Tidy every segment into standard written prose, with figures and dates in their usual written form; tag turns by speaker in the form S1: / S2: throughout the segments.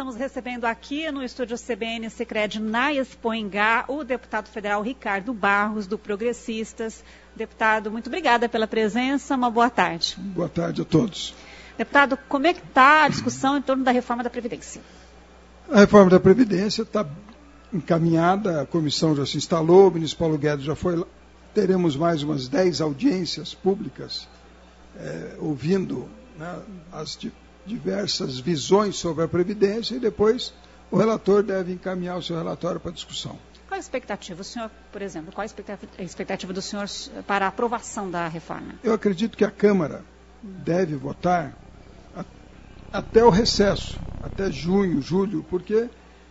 S1: estamos recebendo aqui no estúdio CBN Sicredi na Expoingá o deputado federal Ricardo Barros, do Progressistas. Deputado, muito obrigada pela presença, uma boa tarde.
S2: Boa tarde a todos.
S1: Deputado, como é que está a discussão em torno da reforma da Previdência?
S2: A reforma da Previdência está encaminhada, a comissão já se instalou, o ministro Paulo Guedes já foi lá. Teremos mais umas 10 audiências públicas ouvindo, né, as diversas visões sobre a Previdência, e depois o relator deve encaminhar o seu relatório para discussão.
S1: Qual a expectativa, o senhor, por exemplo, qual a expectativa do senhor para a aprovação da reforma?
S2: Eu acredito que a Câmara deve votar até o recesso, até junho, julho, porque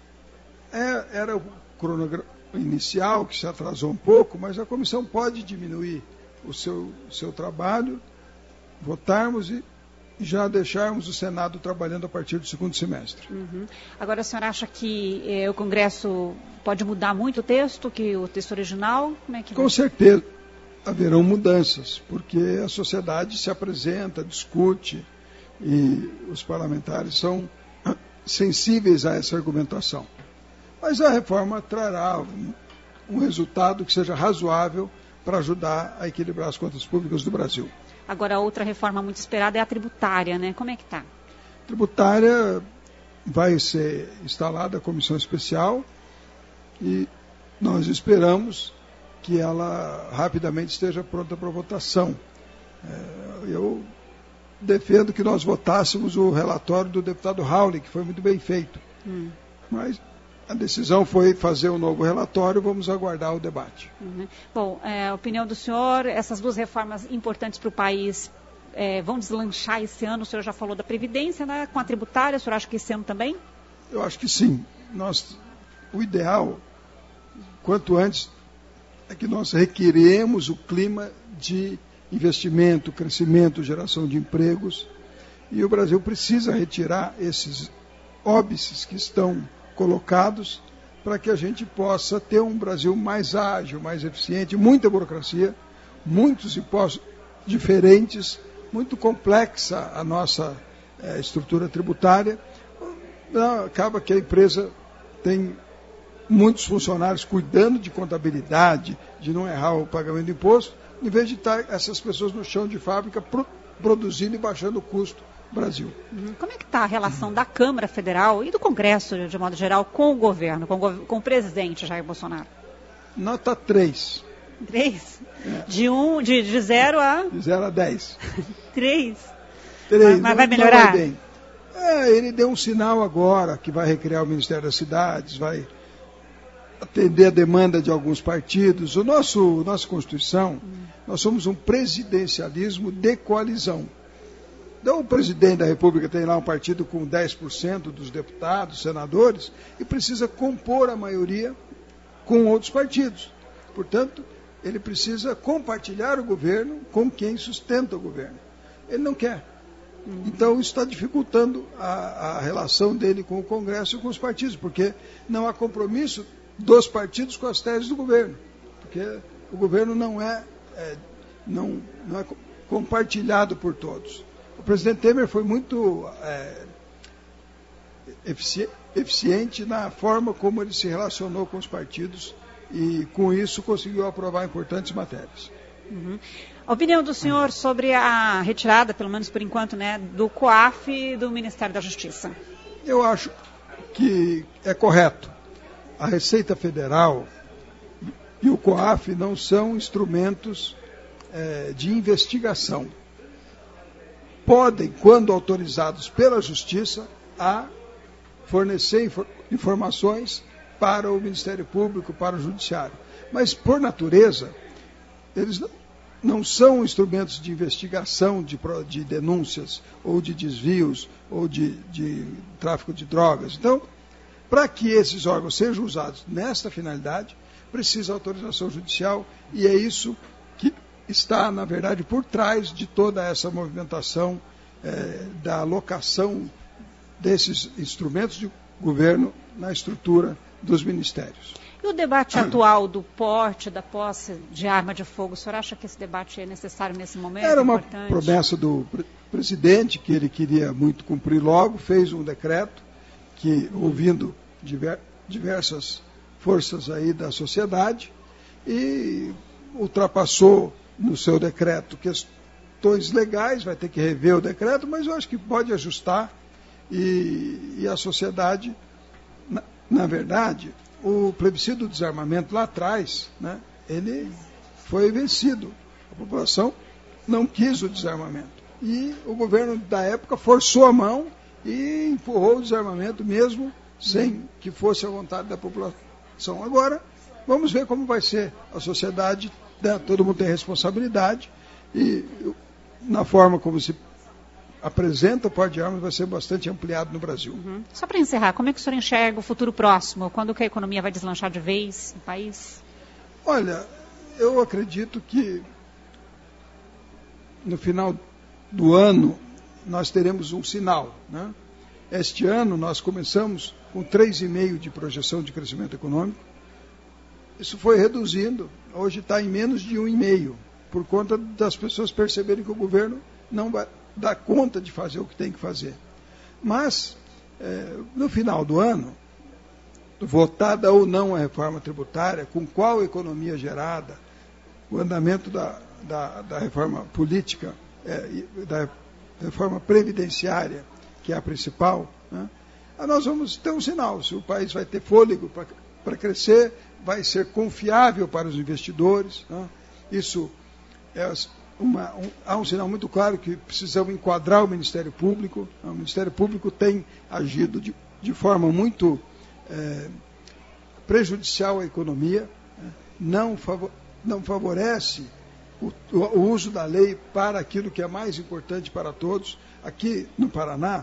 S2: era o cronograma inicial que se atrasou um pouco, mas a comissão pode diminuir o seu trabalho, votarmos e já deixarmos o Senado trabalhando a partir do segundo semestre.
S1: Agora, o senhor acha que o Congresso pode mudar muito o texto, que o texto original? Como é que
S2: Com certeza haverão mudanças, porque a sociedade se apresenta, discute, e os parlamentares são sensíveis a essa argumentação. Mas a reforma trará um resultado que seja razoável para ajudar a equilibrar as contas públicas do Brasil.
S1: Agora, a outra reforma muito esperada é a tributária, né? Como é que está?
S2: Tributária vai ser instalada a comissão especial e nós esperamos que ela rapidamente esteja pronta para votação. Eu defendo que nós votássemos o relatório do deputado Rauli, que foi muito bem feito. Mas a decisão foi fazer um novo relatório, vamos aguardar o debate.
S1: Bom, a opinião do senhor, essas duas reformas importantes para o país vão deslanchar esse ano? O senhor já falou da Previdência, né? Com a tributária, o senhor acha que esse ano também?
S2: Eu acho que sim. O ideal, quanto antes, é que nós requeremos o clima de investimento, crescimento, geração de empregos, e o Brasil precisa retirar esses óbices que estão colocados para que a gente possa ter um Brasil mais ágil, mais eficiente, muita burocracia, muitos impostos diferentes, muito complexa a nossa estrutura tributária. Acaba que a empresa tem muitos funcionários cuidando de contabilidade, de não errar o pagamento de imposto, em vez de estar essas pessoas no chão de fábrica produzindo e baixando o custo do Brasil.
S1: Como é que está a relação da Câmara Federal e do Congresso, de modo geral, com o governo, com o presidente Jair Bolsonaro?
S2: Nota 3.
S1: 3? De 0 a...
S2: De 0 a 10.
S1: 3?
S2: 3.
S1: Mas vai melhorar?
S2: Não vai bem. Ele deu um sinal agora que vai recriar o Ministério das Cidades, vai atender a demanda de alguns partidos. Nossa Constituição, nós somos um presidencialismo de coalizão. Então, o presidente da República tem lá um partido com 10% dos deputados, senadores, e precisa compor a maioria com outros partidos. Portanto, ele precisa compartilhar o governo com quem sustenta o governo. Ele não quer. Então, isso está dificultando a relação dele com o Congresso e com os partidos, porque não há compromisso dos partidos com as teses do governo, porque o governo não é compartilhado por todos. O presidente Temer foi muito eficiente na forma como ele se relacionou com os partidos e, com isso, conseguiu aprovar importantes matérias.
S1: A opinião do senhor sobre a retirada, pelo menos por enquanto, né, do COAF do Ministério da Justiça?
S2: Eu acho que é correto. A Receita Federal e o COAF não são instrumentos de investigação. Podem, quando autorizados pela Justiça, fornecer informações para o Ministério Público, para o Judiciário. Mas, por natureza, eles não são instrumentos de investigação de denúncias, ou de desvios, ou de tráfico de drogas. Então, para que esses órgãos sejam usados nesta finalidade, precisa autorização judicial, e é isso que está, na verdade, por trás de toda essa movimentação da alocação desses instrumentos de governo na estrutura dos ministérios.
S1: E o debate atual do porte, da posse de arma de fogo, o senhor acha que esse debate é necessário nesse momento?
S2: Era uma promessa do presidente, que ele queria muito cumprir logo, fez um decreto que ouvindo diversas forças aí da sociedade e ultrapassou no seu decreto questões legais, vai ter que rever o decreto, mas eu acho que pode ajustar e a sociedade, na verdade, o plebiscito do desarmamento lá atrás, né, ele foi vencido. A população não quis o desarmamento. E o governo da época forçou a mão e empurrou o desarmamento mesmo sem que fosse a vontade da população. Agora, vamos ver como vai ser a sociedade, né? Todo mundo tem responsabilidade e na forma como se apresenta o porte de armas vai ser bastante ampliado no Brasil.
S1: Uhum. Só para encerrar, como é que o senhor enxerga o futuro próximo? Quando que a economia vai deslanchar de vez no país?
S2: Olha, eu acredito que no final do ano nós teremos um sinal, né? Este ano nós começamos com 3,5% de projeção de crescimento econômico. Isso foi reduzindo, hoje está em menos de 1,5%, por conta das pessoas perceberem que o governo não vai dar conta de fazer o que tem que fazer. Mas, no final do ano, votada ou não a reforma tributária, com qual economia gerada, o andamento da reforma política, da reforma previdenciária, que é a principal, né? Nós vamos ter um sinal, se o país vai ter fôlego para crescer, vai ser confiável para os investidores, né? Isso há um sinal muito claro que precisamos enquadrar o Ministério Público. O Ministério Público tem agido de forma muito prejudicial à economia, né? Não favorece o uso da lei para aquilo que é mais importante para todos. Aqui no Paraná,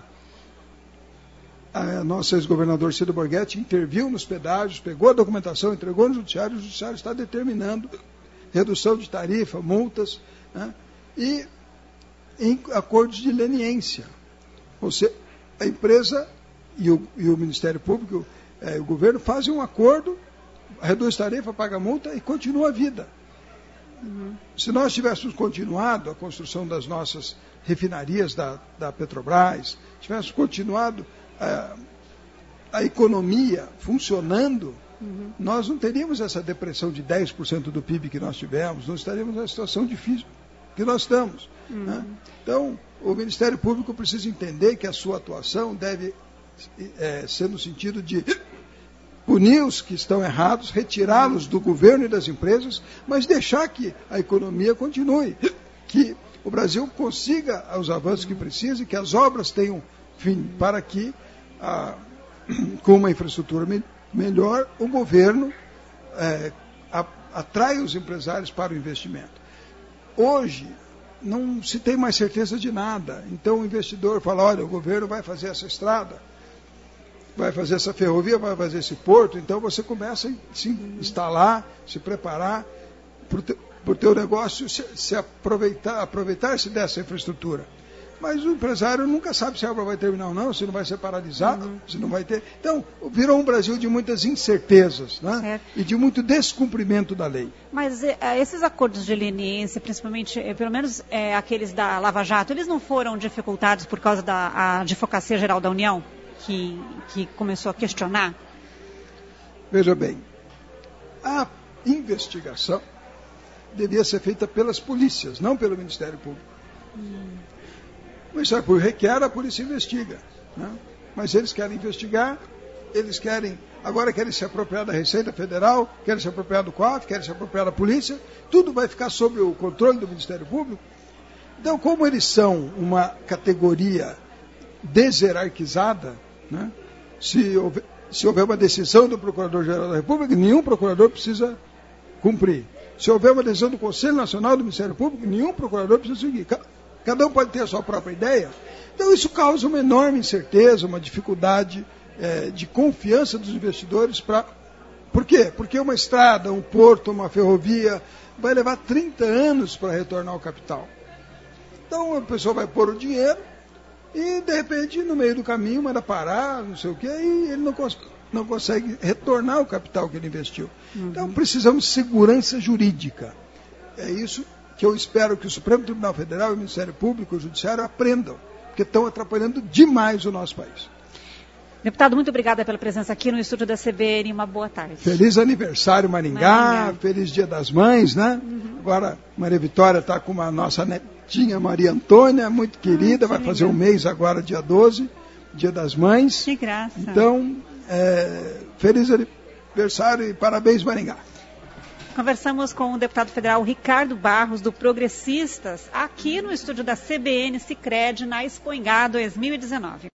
S2: a nossa ex-governadora Cida Borghetti interviu nos pedágios, pegou a documentação, entregou no Judiciário, o Judiciário está determinando redução de tarifa, multas, né? E em acordos de leniência. Ou seja, a empresa e o Ministério Público, o governo fazem um acordo, reduz tarifa, paga multa e continua a vida. Se nós tivéssemos continuado a construção das nossas refinarias da Petrobras, tivéssemos continuado a economia funcionando, nós não teríamos essa depressão de 10% do PIB que nós tivemos, nós estaríamos na situação difícil que nós estamos. Né? Então, o Ministério Público precisa entender que a sua atuação deve ser no sentido de punir os que estão errados, retirá-los do governo e das empresas, mas deixar que a economia continue, que o Brasil consiga os avanços que precisa e que as obras tenham fim, para que, com uma infraestrutura melhor, o governo atrai os empresários para o investimento. Hoje, não se tem mais certeza de nada. Então, o investidor fala, olha, o governo vai fazer essa estrada, vai fazer essa ferrovia, vai fazer esse porto, então você começa a se instalar, se preparar para o teu negócio, se aproveitar-se dessa infraestrutura. Mas o empresário nunca sabe se a obra vai terminar ou não, se não vai ser paralisado, se não vai ter. Então, virou um Brasil de muitas incertezas, né? E de muito descumprimento da lei.
S1: Mas esses acordos de leniência, principalmente, pelo menos aqueles da Lava Jato, eles não foram dificultados por causa da Advocacia Geral da União, que começou a questionar?
S2: Veja bem, a investigação devia ser feita pelas polícias, não pelo Ministério Público. O Ministério Público requer, a polícia investiga, né? Mas eles querem investigar, agora querem se apropriar da Receita Federal, querem se apropriar do COAF, querem se apropriar da polícia, tudo vai ficar sob o controle do Ministério Público. Então, como eles são uma categoria deserarquizada, né? Se houver uma decisão do Procurador-Geral da República, nenhum procurador precisa cumprir. Se houver uma decisão do Conselho Nacional do Ministério Público, nenhum procurador precisa seguir. Cada um pode ter a sua própria ideia. Então isso causa uma enorme incerteza, uma dificuldade de confiança dos investidores. Por quê? Porque uma estrada, um porto, uma ferrovia vai levar 30 anos para retornar o capital. Então a pessoa vai pôr o dinheiro e de repente no meio do caminho manda parar, não sei o quê, e ele não consegue retornar o capital que ele investiu. Então precisamos de segurança jurídica. É isso que eu espero que o Supremo Tribunal Federal, o Ministério Público e o Judiciário aprendam, porque estão atrapalhando demais o nosso país.
S1: Deputado, muito obrigada pela presença aqui no estúdio da CBN. Uma boa tarde.
S2: Feliz aniversário, Maringá. Feliz Dia das Mães, né? Agora, Maria Vitória está com a nossa netinha Maria Antônia, muito querida. Vai fazer um mês agora, dia 12, Dia das Mães.
S1: Que graça.
S2: Então, feliz aniversário e parabéns, Maringá.
S1: Conversamos com o deputado federal Ricardo Barros, do Progressistas, aqui no estúdio da CBN Sicredi, na Expo Ingá 2019.